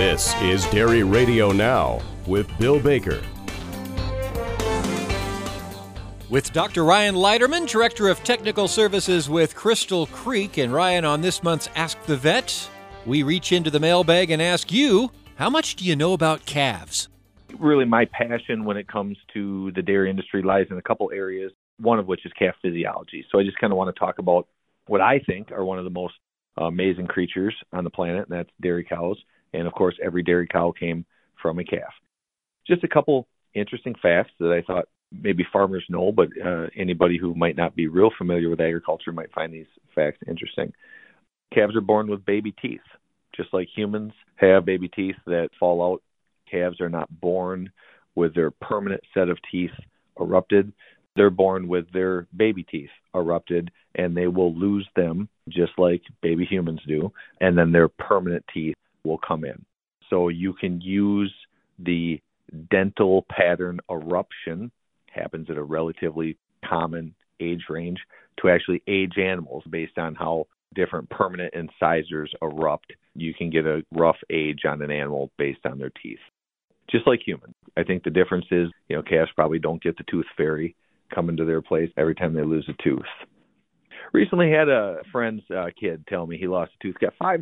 This is Dairy Radio Now with Bill Baker. With Dr. Ryan Leiterman, Director of Technical Services with Crystal Creek. And Ryan, on this month's Ask the Vet, we reach into the mailbag and ask you, how much do you know about calves? Really, my passion when it comes to the dairy industry lies in a couple areas, one of which is calf physiology. So I just kind of want to talk about what I think are one of the most amazing creatures on the planet, and that's dairy cows. And, of course, every dairy cow came from a calf. Just a couple interesting facts that I thought maybe farmers know, but anybody who might not be real familiar with agriculture might find these facts interesting. Calves are born with baby teeth. Just like humans have baby teeth that fall out, calves are not born with their permanent set of teeth erupted. They're born with their baby teeth erupted, and they will lose them just like baby humans do, and then their permanent teeth will come in. So you can use the dental pattern eruption, happens at a relatively common age range, to actually age animals based on how different permanent incisors erupt. You can get a rough age on an animal based on their teeth. Just like humans. I think the difference is, calves probably don't get the tooth fairy coming to their place every time they lose a tooth. Recently had a friend's kid tell me he lost a tooth, got $5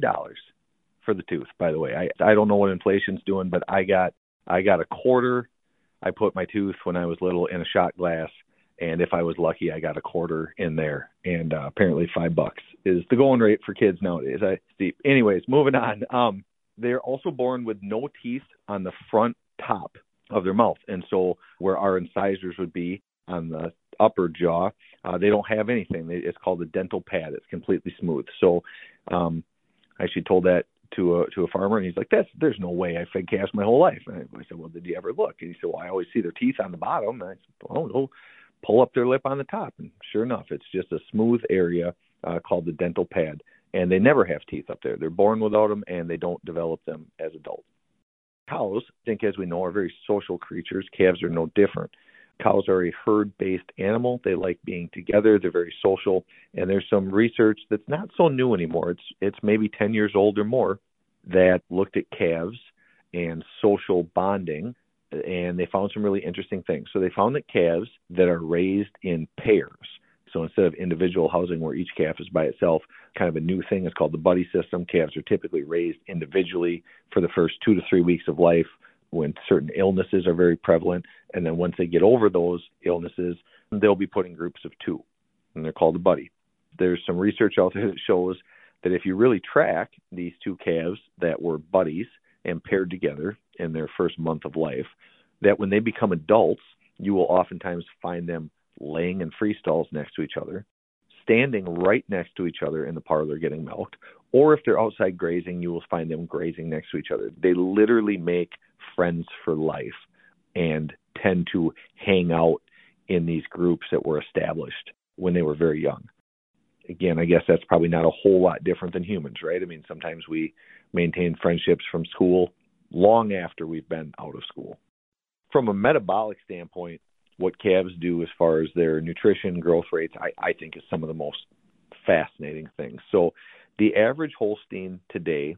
for the tooth, by the way. I don't know what inflation's doing, but I got a quarter. I put my tooth when I was little in a shot glass, and if I was lucky, I got a quarter in there. And apparently $5 is the going rate for kids nowadays. Anyways, moving on. They're also born with no teeth on the front top of their mouth. And so where our incisors would be on the upper jaw, they don't have anything. It's called a dental pad. It's completely smooth. So I actually told that to a farmer, and he's like, there's no way. I fed calves my whole life. And I said, well, did you ever look? And he said, well, I always see their teeth on the bottom. And I said, well, go pull up their lip on the top. And sure enough, it's just a smooth area called the dental pad. And they never have teeth up there. They're born without them, and they don't develop them as adults. Cows, I think, as we know, are very social creatures. Calves are no different. Cows are a herd-based animal. They like being together. They're very social. And there's some research that's not so new anymore. It's maybe 10 years old or more that looked at calves and social bonding, and they found some really interesting things. So they found that calves that are raised in pairs, so instead of individual housing where each calf is by itself, kind of a new thing is called the buddy system. Calves are typically raised individually for the first 2 to 3 weeks of life when certain illnesses are very prevalent. And then once they get over those illnesses, they'll be put in groups of 2, and they're called a buddy. There's some research out there that shows that if you really track these 2 calves that were buddies and paired together in their first month of life, that when they become adults, you will oftentimes find them laying in free stalls next to each other, standing right next to each other in the parlor getting milked, or if they're outside grazing, you will find them grazing next to each other. They literally make friends for life and tend to hang out in these groups that were established when they were very young. Again, I guess that's probably not a whole lot different than humans, right? I mean, sometimes we maintain friendships from school long after we've been out of school. From a metabolic standpoint, what calves do as far as their nutrition, growth rates, I think is some of the most fascinating things. So the average Holstein today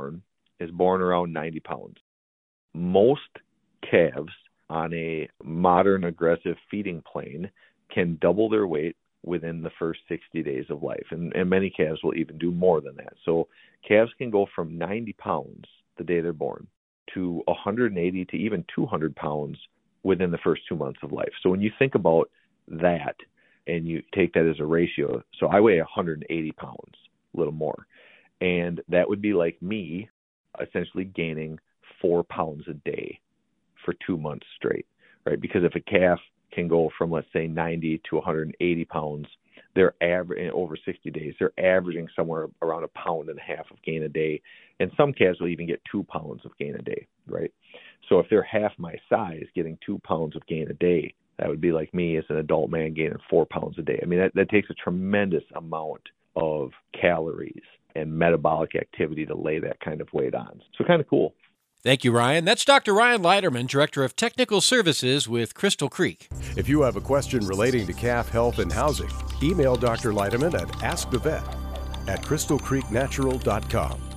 is born around 90 pounds. Most calves on a modern aggressive feeding plane can double their weight within the first 60 days of life. And many calves will even do more than that. So calves can go from 90 pounds the day they're born to 180 to even 200 pounds within the first 2 months of life. So when you think about that and you take that as a ratio, so I weigh 180 pounds, a little more. And that would be like me essentially gaining 4 pounds a day for 2 months straight, right? Because if a calf can go from, let's say, 90 to 180 pounds, they're over 60 days, they're averaging somewhere around 1.5 pounds of gain a day. And some calves will even get 2 pounds of gain a day, right? So if they're half my size, getting 2 pounds of gain a day, that would be like me as an adult man gaining 4 pounds a day. I mean, that takes a tremendous amount of calories and metabolic activity to lay that kind of weight on. So kind of cool. Thank you, Ryan. That's Dr. Ryan Leiterman, Director of Technical Services with Crystal Creek. If you have a question relating to calf health and housing, email Dr. Leiterman at askthevet@crystalcreeknatural.com.